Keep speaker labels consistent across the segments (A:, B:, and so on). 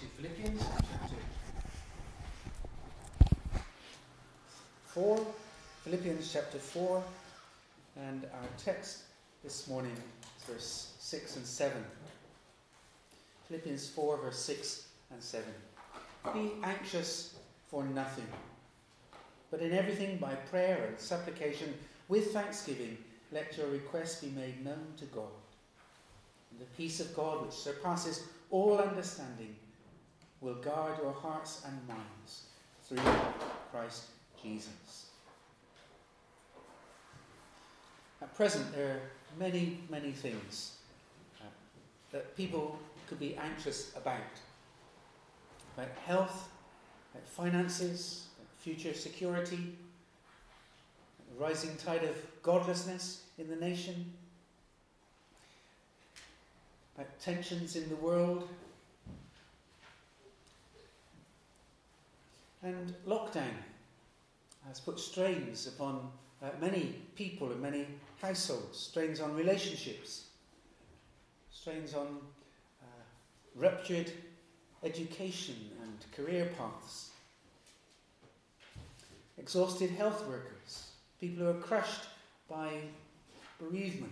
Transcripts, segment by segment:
A: to Philippians chapter 4. Philippians chapter 4, and our text this morning is verse 6 and 7. Philippians 4, verse 6 and 7. Be anxious for nothing, but in everything by prayer and supplication with thanksgiving let your requests be made known to God. And the peace of God, which surpasses all understanding, will guard your hearts and minds through Christ Jesus. At present, there are many, many things that people could be anxious about health, about finances, about future security, the rising tide of godlessness in the nation, about tensions in the world, and lockdown has put strains upon many people and many households, strains on relationships, strains on ruptured education and career paths, exhausted health workers, people who are crushed by bereavement.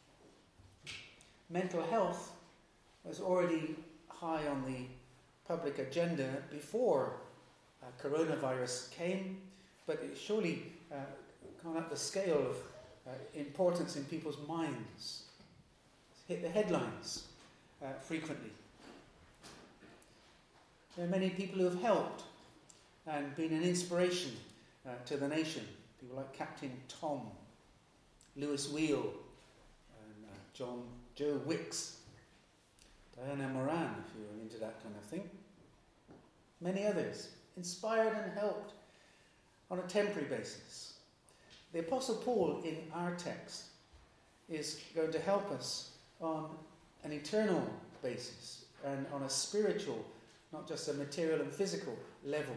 A: Mental health was already high on the public agenda before coronavirus came, but it surely gone up the scale of importance in people's minds. It's hit the headlines frequently. There are many people who have helped and been an inspiration to the nation. People like Captain Tom, Lewis Wheel, and Joe Wicks, Diana Moran, if you're into that kind of thing. Many others, inspired and helped on a temporary basis. The Apostle Paul in our text is going to help us on an eternal basis and on a spiritual, not just a material and physical level.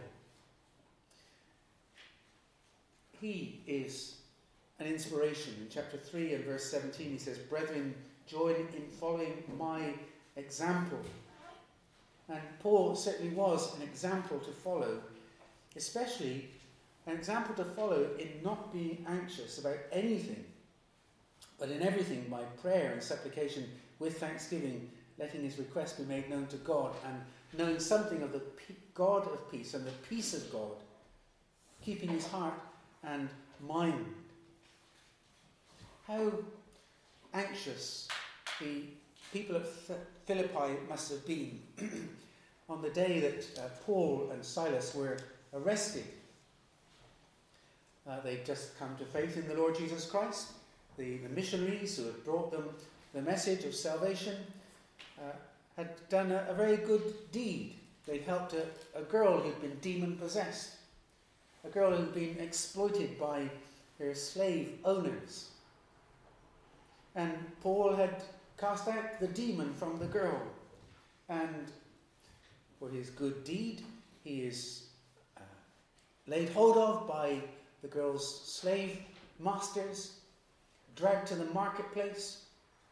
A: He is an inspiration. In chapter 3 and verse 17 he says, "Brethren, join in following my example." And Paul certainly was an example to follow, especially an example to follow in not being anxious about anything, but in everything by prayer and supplication with thanksgiving, letting his request be made known to God, and knowing something of the God of peace and the peace of God, keeping his heart and mind. How anxious the people at Philippi must have been on the day that Paul and Silas were arrested. They'd just come to faith in the Lord Jesus Christ. The missionaries who had brought them the message of salvation had done a very good deed. They'd helped a girl who'd been demon-possessed, a girl who'd been exploited by her slave owners. And Paul had cast out the demon from the girl. And for his good deed, he is laid hold of by the girl's slave masters, dragged to the marketplace,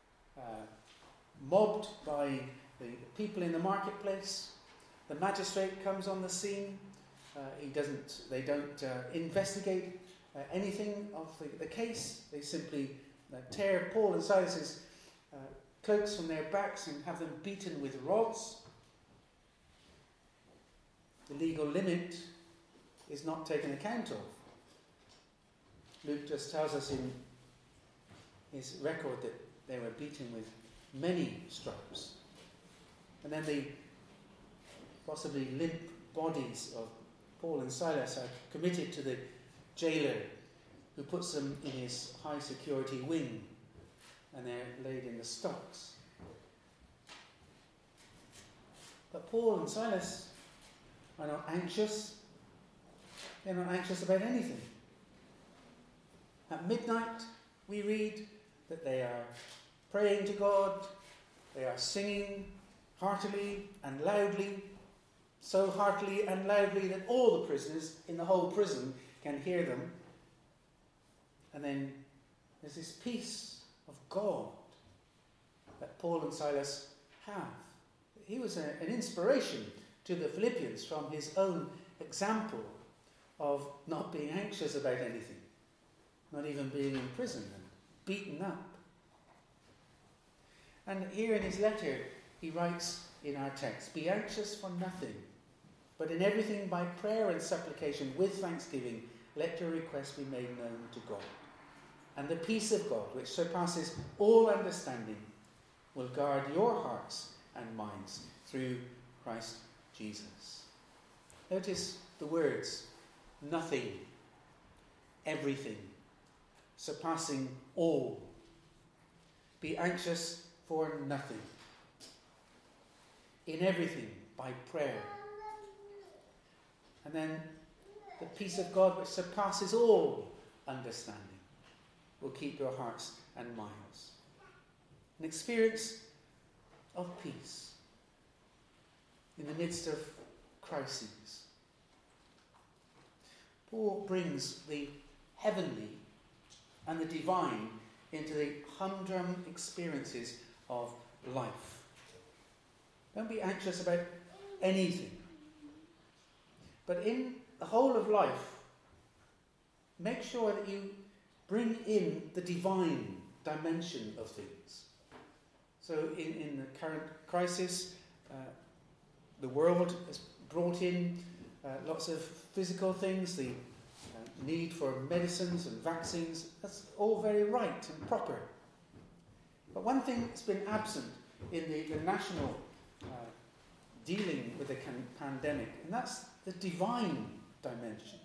A: mobbed by the people in the marketplace. The magistrate comes on the scene. They don't investigate anything of the case. They simply tear Paul and Silas's cloaks from their backs and have them beaten with rods. The legal limit is not taken account of. Luke just tells us in his record that they were beaten with many stripes. And then the possibly limp bodies of Paul and Silas are committed to the jailer, who puts them in his high security wing, and they're laid in the stocks. But Paul and Silas are not anxious. They're not anxious about anything. At midnight, we read that they are praying to God, they are singing heartily and loudly, so heartily and loudly that all the prisoners in the whole prison can hear them. And then there's this peace of God that Paul and Silas have. He was an inspiration to the Philippians from his own example of not being anxious about anything, not even being in prison and beaten up. And here in his letter, he writes in our text, "Be anxious for nothing, but in everything by prayer and supplication with thanksgiving, let your requests be made known to God. And the peace of God, which surpasses all understanding, will guard your hearts and minds through Christ Jesus." Notice the words, nothing, everything, surpassing all. Be anxious for nothing. In everything, by prayer. And then the peace of God, which surpasses all understanding, will keep your hearts and minds. An experience of peace in the midst of crises. Paul brings the heavenly and the divine into the humdrum experiences of life. Don't be anxious about anything. But in the whole of life, make sure that you bring in the divine dimension of things. So in the current crisis, the world has brought in lots of physical things, the need for medicines and vaccines. That's all very right and proper. But one thing that's been absent in the national dealing with the pandemic, and that's the divine dimension.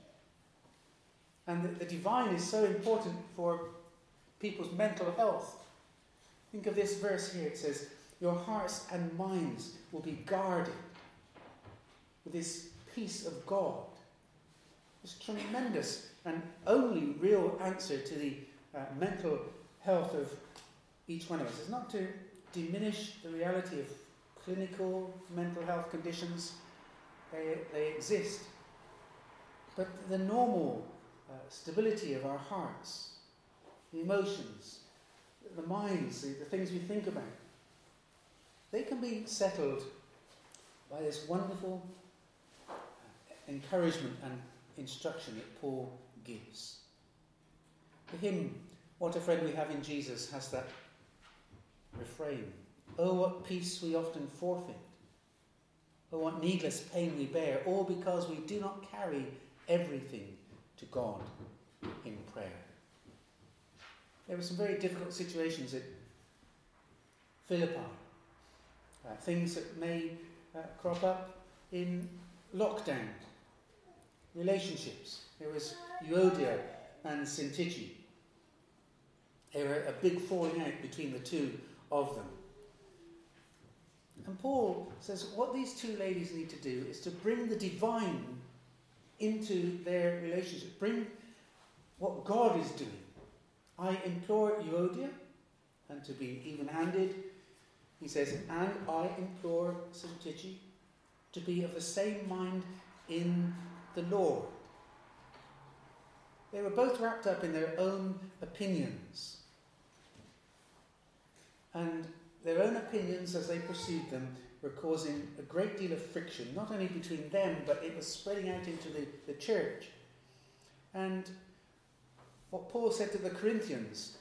A: And the divine is so important for people's mental health. Think of this verse here. It says, your hearts and minds will be guarded with this peace of God. It's tremendous and only real answer to the mental health of each one of us. It's not to diminish the reality of clinical mental health conditions. They exist. But the normal stability of our hearts, the emotions, the minds, the things we think about, they can be settled by this wonderful encouragement and instruction that Paul gives. The hymn, What a Friend We Have in Jesus, has that refrain. Oh, what peace we often forfeit. Oh, what needless pain we bear, all because we do not carry everything to God in prayer. There were some very difficult situations at Philippi. Things that may crop up in lockdown. Relationships. There was Euodia and Syntyche. There were a big falling out between the two of them. And Paul says what these two ladies need to do is to bring the divine into their relationship. Bring what God is doing. I implore Euodia, and to be even-handed, he says, and I implore Syntyche to be of the same mind in the Lord. They were both wrapped up in their own opinions. And their own opinions, as they pursued them, were causing a great deal of friction, not only between them, but it was spreading out into the church. And what Paul said to the Corinthians,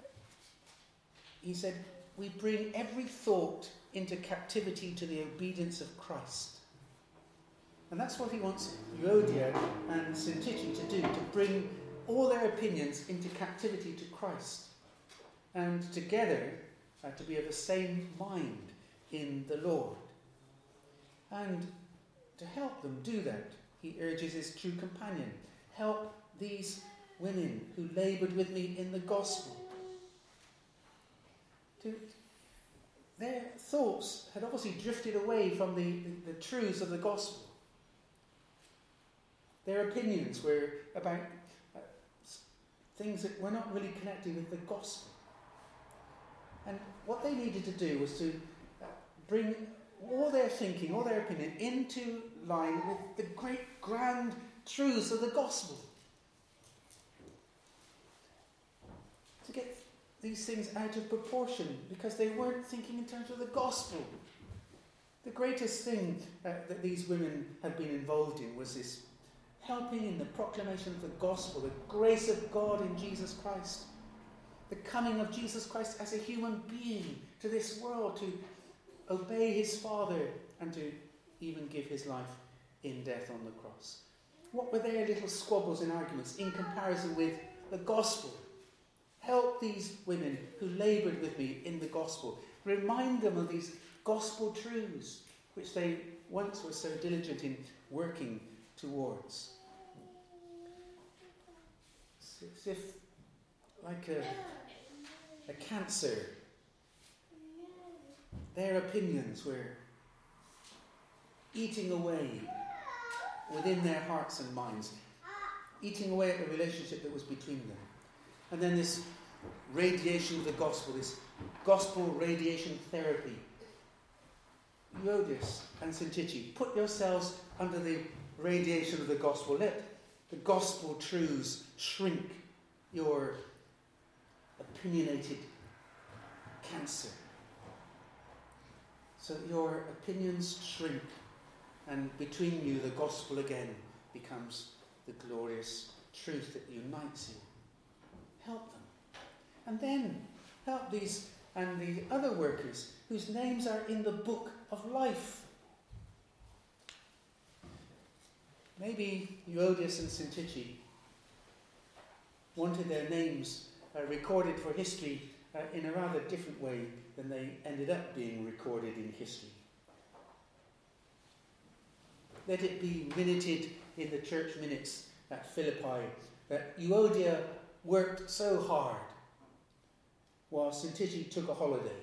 A: he said, we bring every thought into captivity to the obedience of Christ. And that's what he wants Euodia and Syntyche to do, to bring all their opinions into captivity to Christ. And together, to be of the same mind in the Lord. And to help them do that, he urges his true companion, help these women who laboured with me in the gospel. Their thoughts had obviously drifted away from the truths of the gospel. Their opinions were about things that were not really connected with the gospel. And what they needed to do was to bring all their thinking, all their opinion into line with the great grand truths of the gospel. To get these things out of proportion because they weren't thinking in terms of the gospel. The greatest thing that these women had been involved in was this helping in the proclamation of the gospel, the grace of God in Jesus Christ, the coming of Jesus Christ as a human being to this world to obey his Father and to even give his life in death on the cross. What were their little squabbles and arguments in comparison with the gospel? Help these women who laboured with me in the gospel. Remind them of these gospel truths which they once were so diligent in working towards. It's as if, like a cancer, their opinions were eating away within their hearts and minds, eating away at the relationship that was between them. And then this radiation of the gospel, this gospel radiation therapy. Euodias and Syntyche, put yourselves under the radiation of the gospel. Let the gospel truths shrink your opinionated cancer, so that your opinions shrink, and between you the gospel again becomes the glorious truth that unites you. Help them. And then help these and the other workers whose names are in the book of life. Maybe Euodias and Syntyche wanted their names recorded for history in a rather different way than they ended up being recorded in history. Let it be minuted in the church minutes at Philippi that Euodia worked so hard while Syntyche took a holiday.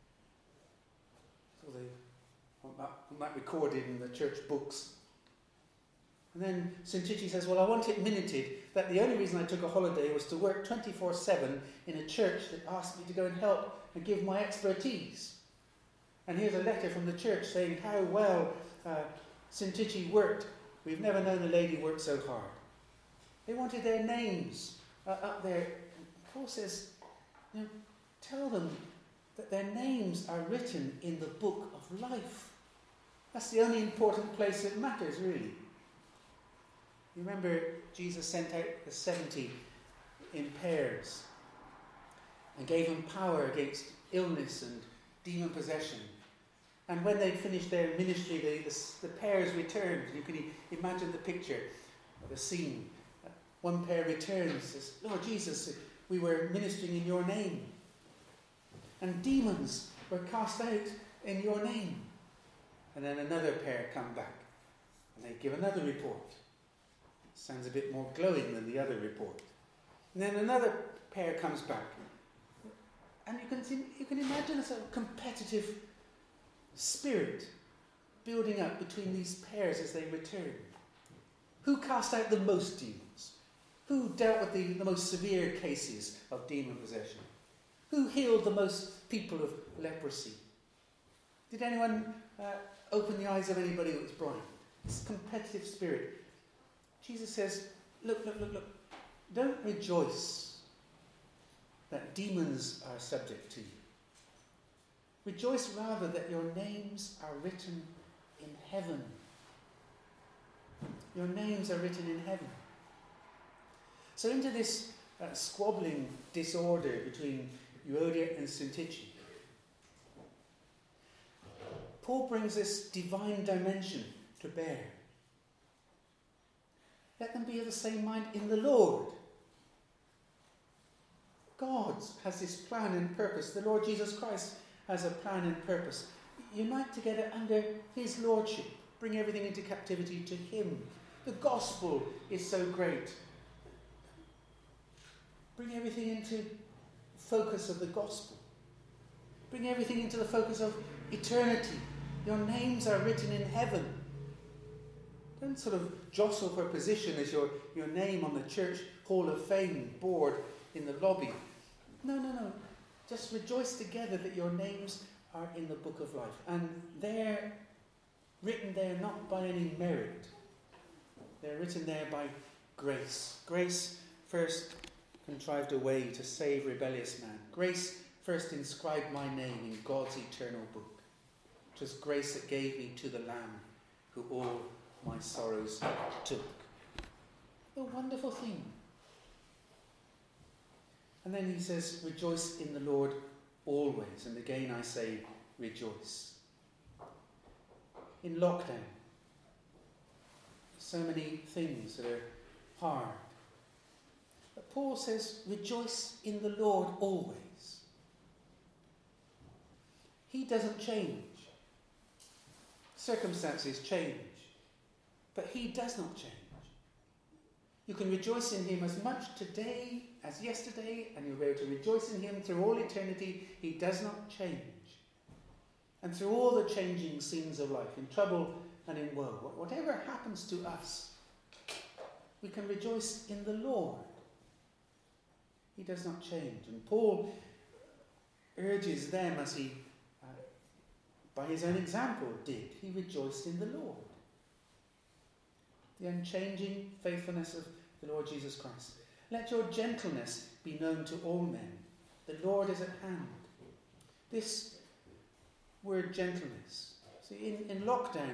A: So they want that recorded in the church books. And then Syntyche says, well, I want it minuted that the only reason I took a holiday was to work 24/7 in a church that asked me to go and help and give my expertise. And here's a letter from the church saying how well Syntyche worked. We've never known a lady work so hard. They wanted their names up there. Paul says, tell them that their names are written in the book of life. That's the only important place that matters, really. You remember Jesus sent out the 70 in pairs and gave them power against illness and demon possession. And when they finished their ministry, the pairs returned. You can imagine the picture, the scene. One pair returns, says, Lord Jesus, we were ministering in your name. And demons were cast out in your name. And then another pair come back and they give another report. Sounds a bit more glowing than the other report. And then another pair comes back. And you can imagine a sort of competitive spirit building up between these pairs as they return. Who cast out the most demons? Who dealt with the most severe cases of demon possession? Who healed the most people of leprosy? Did anyone open the eyes of anybody who was blind? This competitive spirit. Jesus says, look. Don't rejoice that demons are subject to you. Rejoice rather that your names are written in heaven. Your names are written in heaven. So into this squabbling disorder between Euodia and Syntyche, Paul brings this divine dimension to bear. Let them be of the same mind in the Lord. God has this plan and purpose. The Lord Jesus Christ has a plan and purpose. Unite together under his lordship. Bring everything into captivity to him. The gospel is so great. Bring everything into focus of the gospel. Bring everything into the focus of eternity. Your names are written in heaven. Don't sort of jostle for position as your name on the church Hall of Fame board in the lobby. No. Just rejoice together that your names are in the book of life. And they're written there not by any merit. They're written there by grace. Grace first contrived a way to save rebellious man. Grace first inscribed my name in God's eternal book. 'Twas grace that gave me to the Lamb, who all my sorrows took. A wonderful thing. And then he says, rejoice in the Lord always. And again I say, rejoice. In lockdown, so many things that are hard. But Paul says, rejoice in the Lord always. He doesn't change. Circumstances change, but he does not change. You can rejoice in him as much today as yesterday, and you'll be able to rejoice in him through all eternity. He does not change. And through all the changing scenes of life, in trouble and in woe, whatever happens to us, we can rejoice in the Lord. He does not change. And Paul urges them, as he, by his own example, did. He rejoiced in the Lord. The unchanging faithfulness of the Lord Jesus Christ. Let your gentleness be known to all men. The Lord is at hand. This word gentleness. See, in lockdown,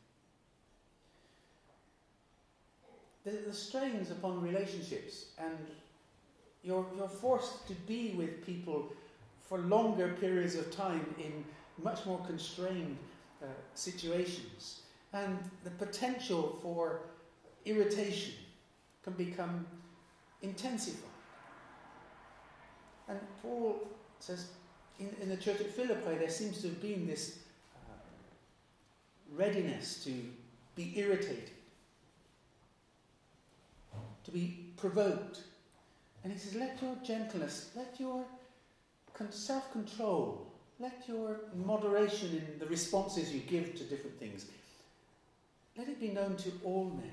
A: the strains upon relationships, and you're forced to be with people for longer periods of time in much more constrained situations. And the potential for irritation can become intensified. And Paul says, in the church at Philippi, there seems to have been this readiness to be irritated, to be provoked. And he says, let your gentleness, let your self-control, let your moderation in the responses you give to different things, let it be known to all men.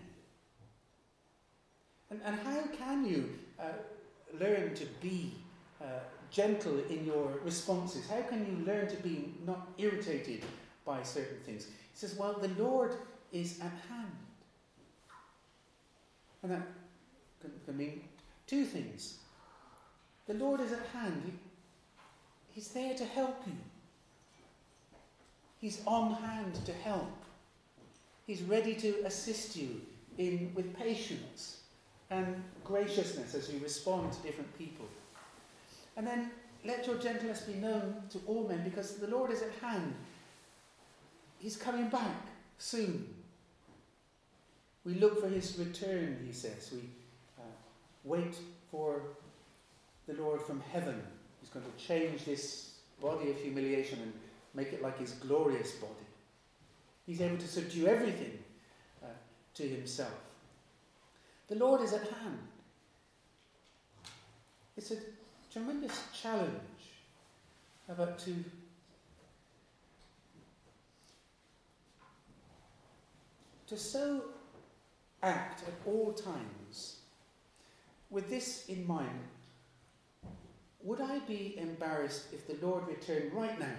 A: And how can you learn to be gentle in your responses? How can you learn to be not irritated by certain things? He says, well, the Lord is at hand. And that can mean two things. The Lord is at hand. He's there to help you. He's on hand to help. He's ready to assist you with patience and graciousness as you respond to different people. And then let your gentleness be known to all men, because the Lord is at hand. He's coming back soon. We look for his return, he says. We wait for the Lord from heaven. He's going to change this body of humiliation and make it like his glorious body. He's able to subdue everything to himself. The Lord is at hand. It's a tremendous challenge about to so act at all times with this in mind. Would I be embarrassed if the Lord returned right now?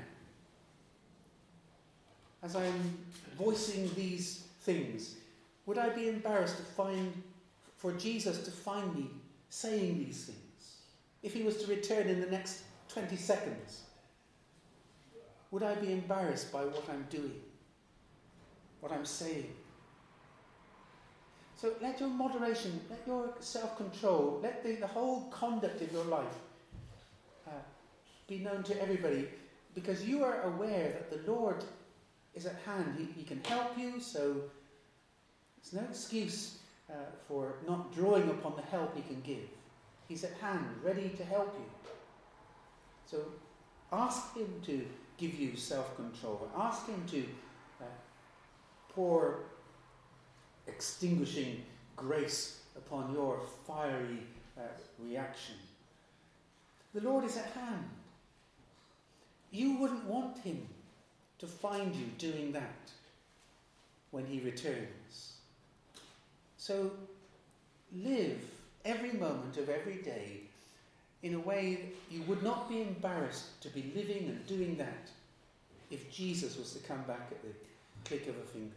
A: As I'm voicing these things, would I be embarrassed for Jesus to find me saying these things? If he was to return in the next 20 seconds, would I be embarrassed by what I'm doing, what I'm saying? So let your moderation, let your self-control, let the whole conduct of your life be known to everybody, because you are aware that the Lord is at hand. He can help you, so there's no excuse for not drawing upon the help he can give. He's at hand, ready to help you. So ask him to give you self-control. Ask him to pour extinguishing grace upon your fiery reaction. The Lord is at hand. You wouldn't want him to find you doing that when he returns. So live every moment of every day in a way that you would not be embarrassed to be living and doing that if Jesus was to come back at the click of a finger.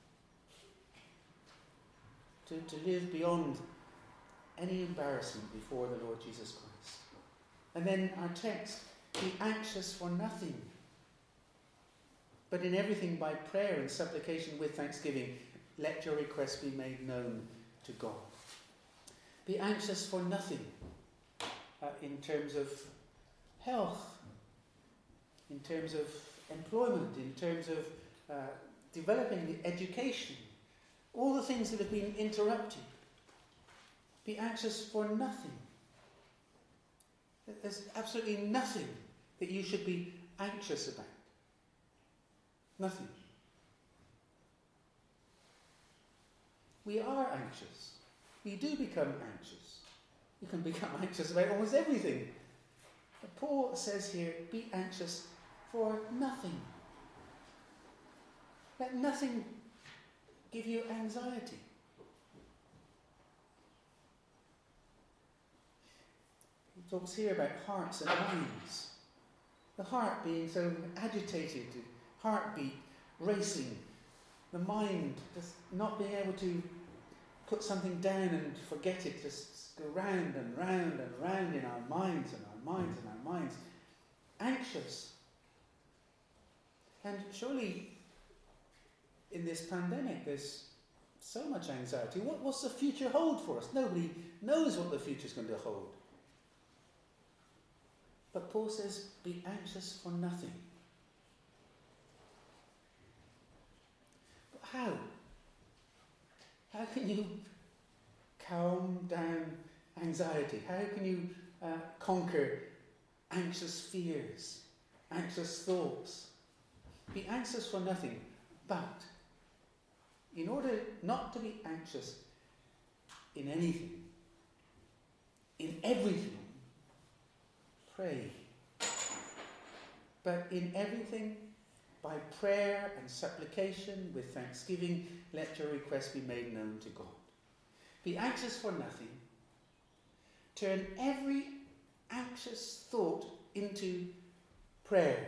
A: To live beyond any embarrassment before the Lord Jesus Christ. And then our text, be anxious for nothing. but in everything by prayer and supplication with thanksgiving, let your requests be made known to God. Be anxious for nothing in terms of health, in terms of employment, in terms of developing the education, all the things that have been interrupted. Be anxious for nothing. There's absolutely nothing that you should be anxious about. Nothing. We are anxious. We do become anxious. You can become anxious about almost everything. But Paul says here, be anxious for nothing. Let nothing give you anxiety. He talks here about hearts and minds. The heart being so agitated, the heartbeat racing, the mind just not being able to put something down and forget it, just go round and round and round in our minds and our minds and our minds. Anxious. And surely in this pandemic there's so much anxiety. What's the future hold for us? Nobody knows what the future's going to hold. But Paul says, be anxious for nothing. But how? How can you calm down anxiety? How can you conquer anxious fears, anxious thoughts? Be anxious for nothing, but in order not to be anxious in anything, in everything, pray. But in everything, by prayer and supplication with thanksgiving, let your requests be made known to God. Be anxious for nothing. Turn every anxious thought into prayer.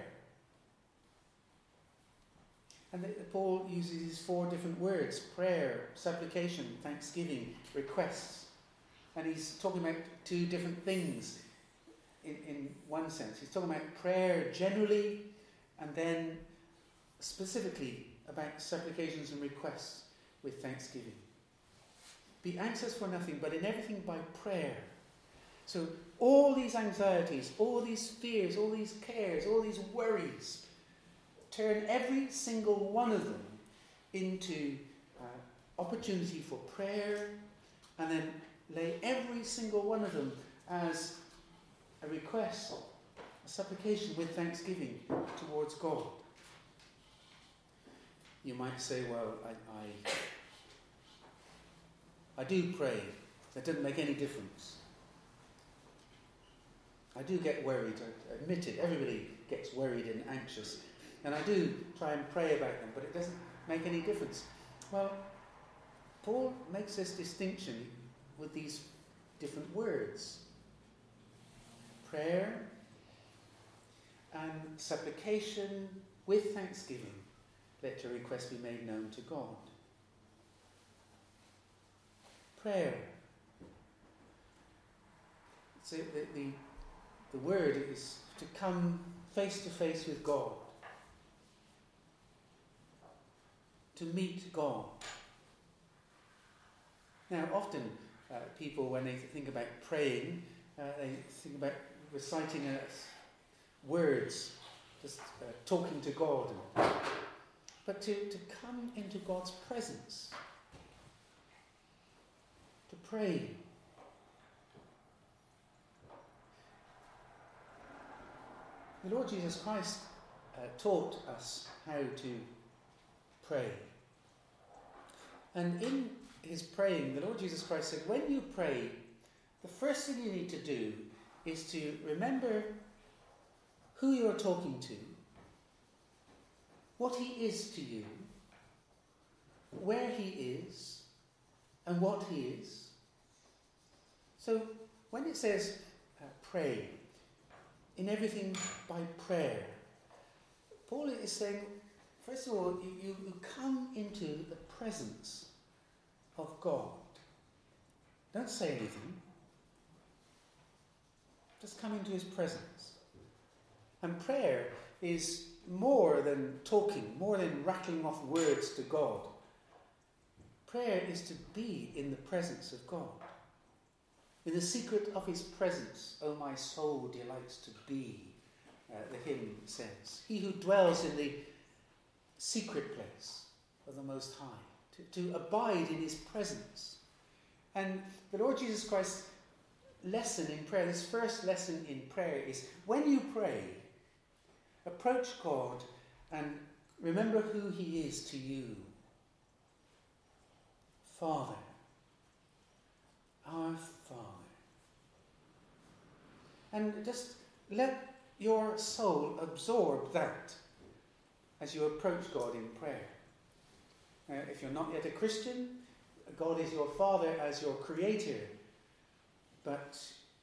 A: And Paul uses these 4 different words: prayer, supplication, thanksgiving, requests. And he's talking about 2 different things in one sense. He's talking about prayer generally, and then specifically about supplications and requests with thanksgiving. Be anxious for nothing, but in everything by prayer. So all these anxieties, all these fears, all these cares, all these worries, turn every single one of them into opportunity for prayer, and then lay every single one of them as a request, a supplication with thanksgiving towards God. You might say, well, I do pray. That doesn't make any difference. I do get worried. I admit it. Everybody gets worried and anxious. And I do try and pray about them, but it doesn't make any difference. Well, Paul makes this distinction with these different words. Prayer and supplication with thanksgiving. Let your request be made known to God. Prayer. So the word is to come face to face with God. To meet God. Now, often people, when they think about praying, they think about reciting words, just talking to God. But to come into God's presence, to pray. The Lord Jesus Christ taught us how to pray. And in his praying, the Lord Jesus Christ said, when you pray, the first thing you need to do is to remember who you're talking to, what he is to you, where he is, and what he is. So when it says pray, in everything by prayer, Paul is saying, first of all, you come into the presence of God. Don't say anything. Just come into his presence. And prayer is more than talking, more than rattling off words to God. Prayer is to be in the presence of God. In the secret of his presence, O my soul delights to be, the hymn says. He who dwells in the secret place of the Most High, to abide in his presence. And the Lord Jesus Christ's lesson in prayer, this first lesson in prayer is, when you pray, approach God and remember who he is to you. Father, our Father. And just let your soul absorb that as you approach God in prayer. If you're not yet a Christian, God is your Father as your Creator. But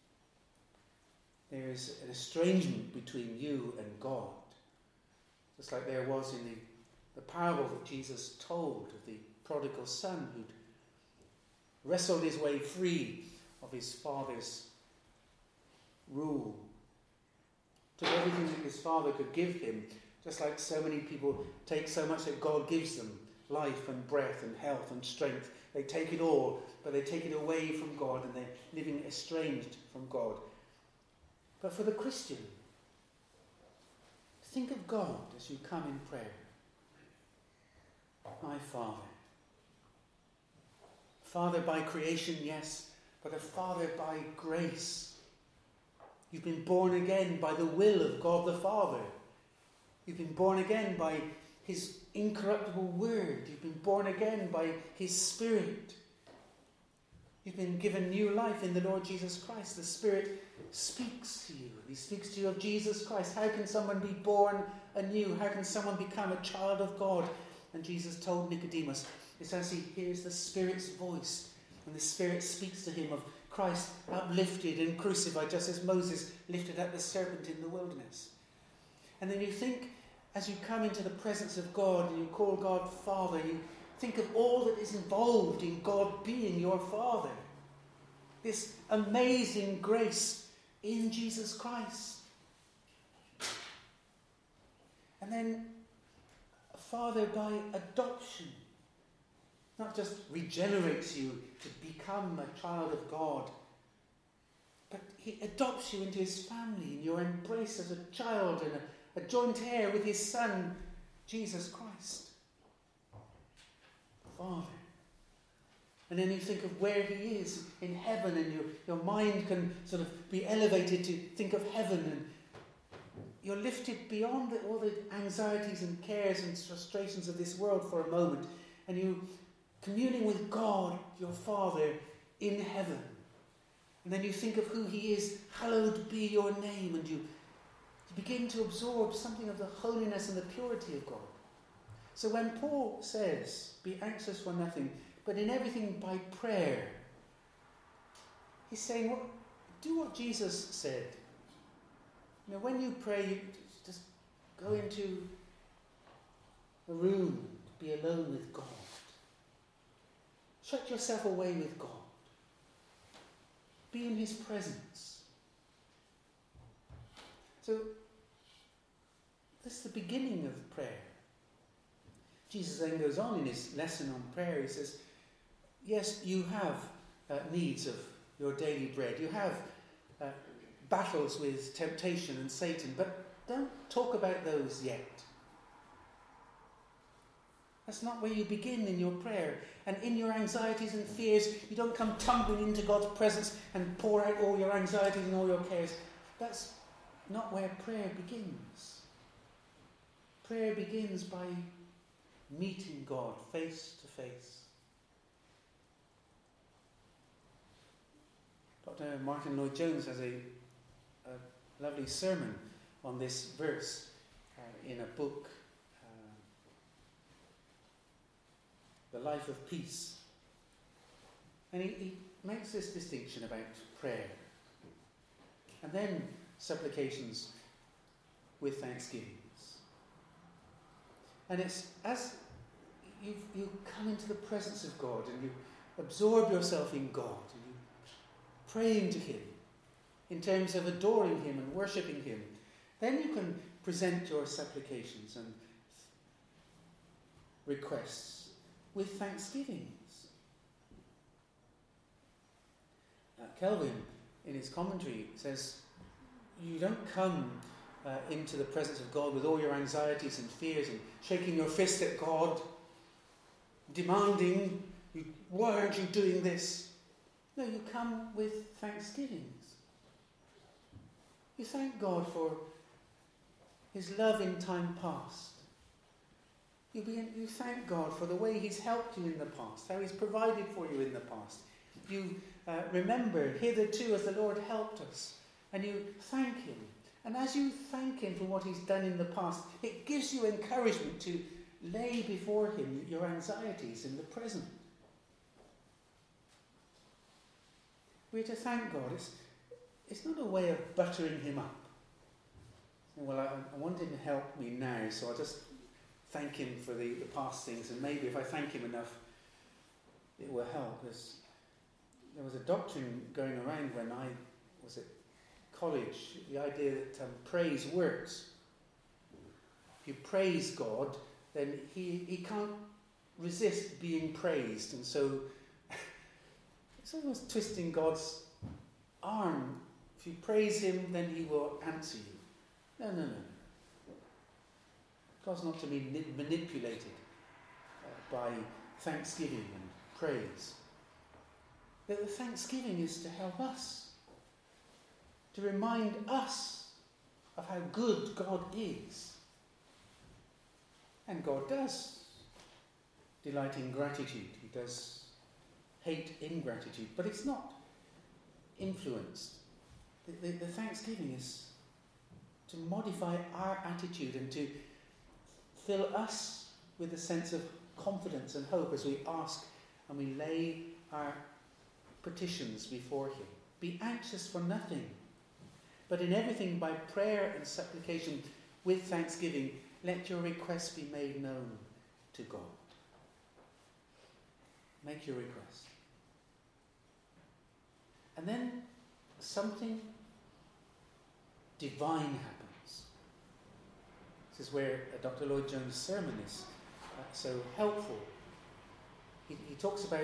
A: there is an estrangement between you and God. Just like there was in the parable that Jesus told of the prodigal son who'd wrestled his way free of his father's rule. Took everything that his father could give him, just like so many people take so much that God gives them, life and breath and health and strength. They take it all, but they take it away from God and they're living estranged from God. But for the Christian, think of God as you come in prayer. My Father. Father by creation, yes, but a Father by grace. You've been born again by the will of God the Father. You've been born again by his incorruptible word. You've been born again by his Spirit. You've been given new life in the Lord Jesus Christ. The Spirit speaks to you. He speaks to you of Jesus Christ. How can someone be born anew? How can someone become a child of God? And Jesus told Nicodemus, it's as he hears the Spirit's voice, and the Spirit speaks to him of Christ uplifted and crucified, just as Moses lifted up the serpent in the wilderness. And then you think, as you come into the presence of God and you call God Father, you think of all that is involved in God being your Father. This amazing grace in Jesus Christ. And then a Father by adoption. Not just regenerates you to become a child of God, but he adopts you into his family and you're embraced as a child and a joint heir with his Son, Jesus Christ. Father. And then you think of where he is in heaven, and your mind can sort of be elevated to think of heaven, and you're lifted beyond all the anxieties and cares and frustrations of this world for a moment, and you communing with God, your Father, in heaven. And then you think of who he is, hallowed be your name, and you begin to absorb something of the holiness and the purity of God. So when Paul says, be anxious for nothing, but in everything by prayer, he's saying, well, do what Jesus said. You know, when you pray, you just go into a room to be alone with God. Shut yourself away with God. Be in his presence. So, this is the beginning of prayer. Jesus then goes on in his lesson on prayer. He says, yes, you have needs of your daily bread. You have battles with temptation and Satan, but don't talk about those yet. That's not where you begin in your prayer. And in your anxieties and fears, you don't come tumbling into God's presence and pour out all your anxieties and all your cares. That's not where prayer begins. Prayer begins by meeting God face to face. Dr. Martin Lloyd-Jones has a lovely sermon on this verse in a book, The Life of Peace. And he makes this distinction about prayer and then supplications with thanksgivings. And it's as you come into the presence of God and you absorb yourself in God and you praying to him in terms of adoring him and worshipping him, then you can present your supplications and requests with thanksgivings. Calvin, in his commentary, says, you don't come into the presence of God with all your anxieties and fears and shaking your fist at God, demanding, why aren't you doing this? No, you come with thanksgivings. You thank God for his love in time past. You thank God for the way he's helped you in the past, how he's provided for you in the past. You remember, hitherto as the Lord helped us, and you thank him. And as you thank him for what he's done in the past, it gives you encouragement to lay before him your anxieties in the present. We're to thank God. It's not a way of buttering him up. Well, I want him to help me now, so I'll just thank him for the past things, and maybe if I thank him enough, it will help. There was a doctrine going around when I was at college, the idea that praise works. If you praise God, then he can't resist being praised, and so it's almost twisting God's arm. If you praise him, then he will answer you. No. God's not to be manipulated by thanksgiving and praise. The thanksgiving is to help us, to remind us of how good God is. And God does delight in gratitude. He does hate ingratitude, but it's not influenced. The thanksgiving is to modify our attitude and to fill us with a sense of confidence and hope as we ask and we lay our petitions before him. Be anxious for nothing, but in everything by prayer and supplication with thanksgiving, let your requests be made known to God. Make your request. And then something divine happens. This is where Dr. Lloyd Jones' sermon is so helpful. He talks about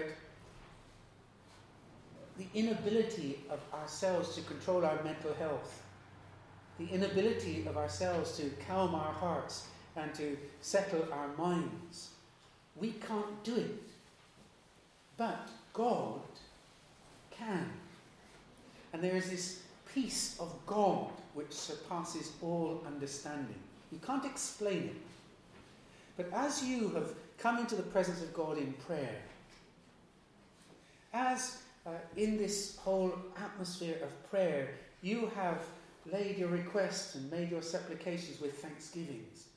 A: the inability of ourselves to control our mental health, the inability of ourselves to calm our hearts and to settle our minds. We can't do it, but God can. And there is this peace of God which surpasses all understanding. You can't explain it. But as you have come into the presence of God in prayer, as in this whole atmosphere of prayer, you have laid your requests and made your supplications with thanksgivings,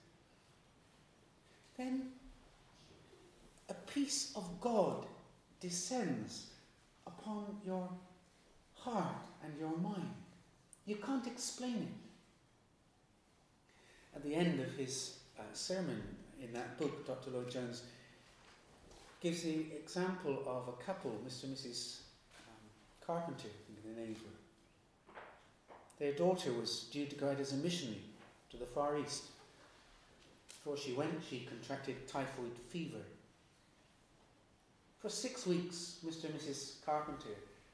A: then a peace of God descends upon your heart and your mind. You can't explain it. At the end of his sermon in that book, Dr. Lloyd Jones gives the example of a couple, Mr. and Mrs. Carpenter, I think their names were. Their daughter was due to go out as a missionary to the Far East. Before she went, she contracted typhoid fever. For 6 weeks, Mr. and Mrs. Carpenter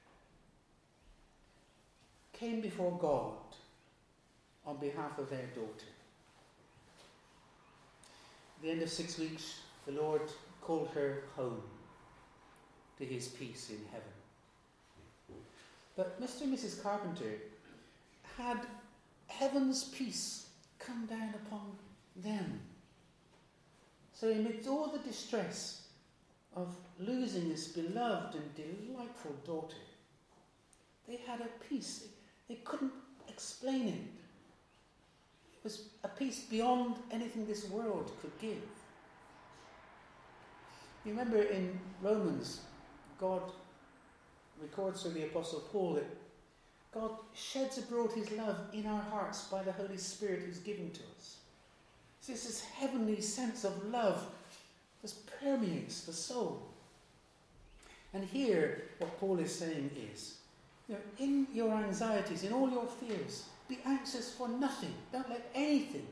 A: came before God on behalf of their daughter. At the end of 6 weeks, the Lord called her home to his peace in heaven. But Mr. and Mrs. Carpenter had heaven's peace come down upon them. So amidst all the distress of losing this beloved and delightful daughter, they had a peace. They couldn't explain it. It was a peace beyond anything this world could give. You remember in Romans, God records through the Apostle Paul that God sheds abroad his love in our hearts by the Holy Spirit who's given to us. So it's this heavenly sense of love that permeates the soul. And here, what Paul is saying is, in your anxieties, in all your fears, be anxious for nothing. Don't let anything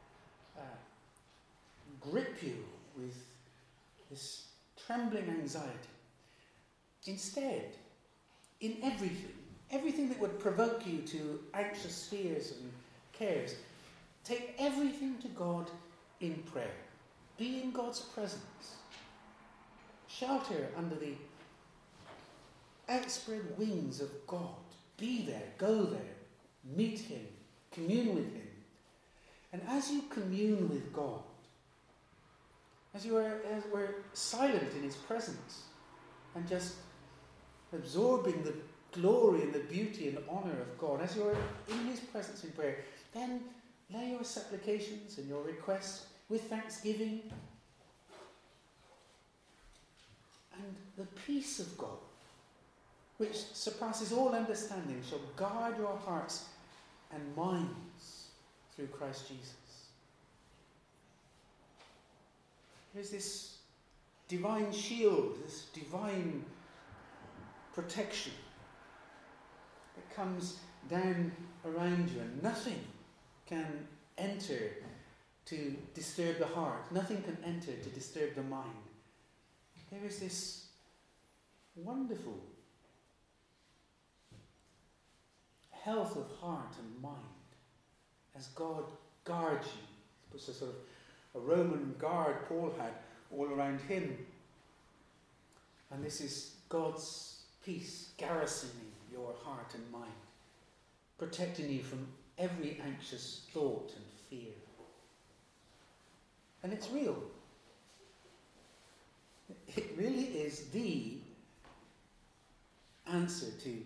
A: grip you with this trembling anxiety. Instead, in everything that would provoke you to anxious fears and cares, take everything to God in prayer. Be in God's presence. Shelter under the outspread wings of God. Be there, go there, meet Him, commune with Him. And as you commune with God, as we're silent in His presence and just absorbing the glory and the beauty and honour of God, as you're in His presence in prayer, then lay your supplications and your requests with thanksgiving, and the peace of God, which surpasses all understanding, shall guard your hearts and minds through Christ Jesus. There's this divine shield, this divine protection that comes down around you, and nothing can enter to disturb the heart. Nothing can enter to disturb the mind. There is this wonderful health of heart and mind as God guards you. He puts a sort of a Roman guard Paul had all around him. And this is God's peace garrisoning your heart and mind, protecting you from every anxious thought and fear. And it's real. It really is the answer to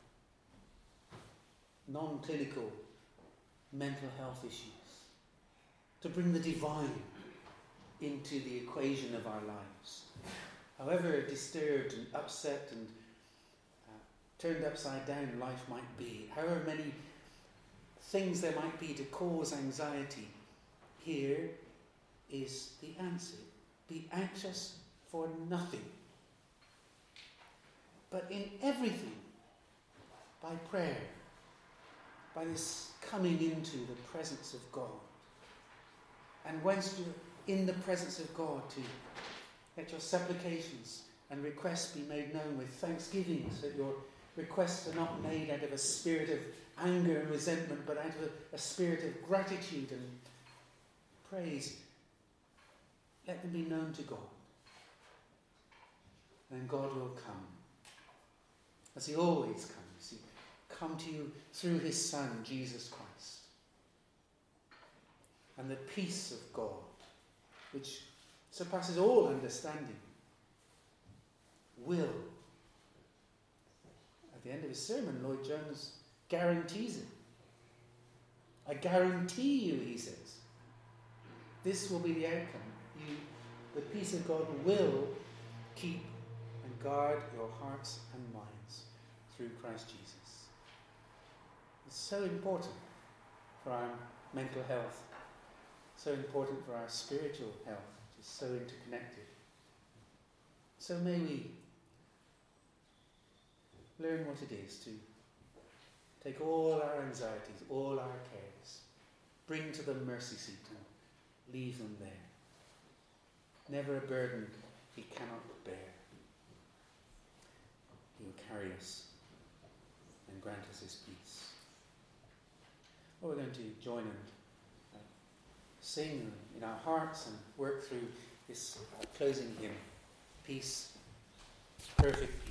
A: non-clinical mental health issues. To bring the divine into the equation of our lives. However disturbed and upset and turned upside down life might be, however many things there might be to cause anxiety, here is the answer. Be anxious for nothing, but in everything, by prayer, by this coming into the presence of God. And once you're in the presence of God, to let your supplications and requests be made known with thanksgiving, so that your requests are not made out of a spirit of anger and resentment, but out of a spirit of gratitude and praise. Let them be known to God. And God will come, as He always comes. He come to you through His Son, Jesus Christ. And the peace of God, which surpasses all understanding, will. At the end of his sermon, Lloyd Jones guarantees it. I guarantee you, he says, this will be the outcome. The peace of God will keep and guard your hearts and minds through Christ Jesus. It's so important for our mental health, so important for our spiritual health, which is so interconnected. So may we learn what it is to take all our anxieties, all our cares, bring to the mercy seat and leave them there. Never a burden He cannot bear. He will carry us and grant us His peace. Well, we're going to join and sing in our hearts and work through this closing hymn. Peace, perfect